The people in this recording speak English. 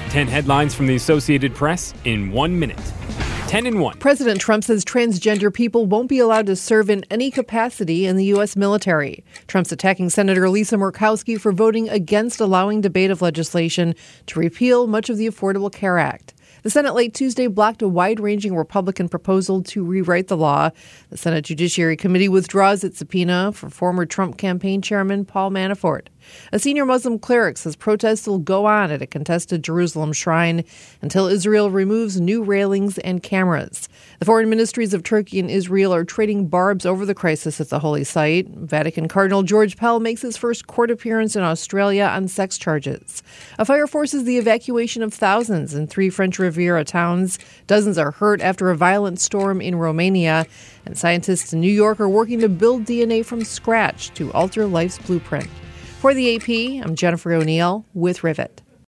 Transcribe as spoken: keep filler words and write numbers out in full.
ten headlines from the Associated Press in one minute. ten in one. President Trump says transgender people won't be allowed to serve in any capacity in the U S military. Trump's attacking Senator Lisa Murkowski for voting against allowing debate of legislation to repeal much of the Affordable Care Act. The Senate late Tuesday blocked a wide-ranging Republican proposal to rewrite the law. The Senate Judiciary Committee withdraws its subpoena for former Trump campaign chairman Paul Manafort. A senior Muslim cleric says protests will go on at a contested Jerusalem shrine until Israel removes new railings and cameras. The foreign ministries of Turkey and Israel are trading barbs over the crisis at the holy site. Vatican Cardinal George Pell makes his first court appearance in Australia on sex charges. A fire forces the evacuation of thousands in three French Riviera towns. Dozens are hurt after a violent storm in Romania. And scientists in New York are working to build D N A from scratch to alter life's blueprint. For the A P, I'm Jennifer O'Neill with Rivet.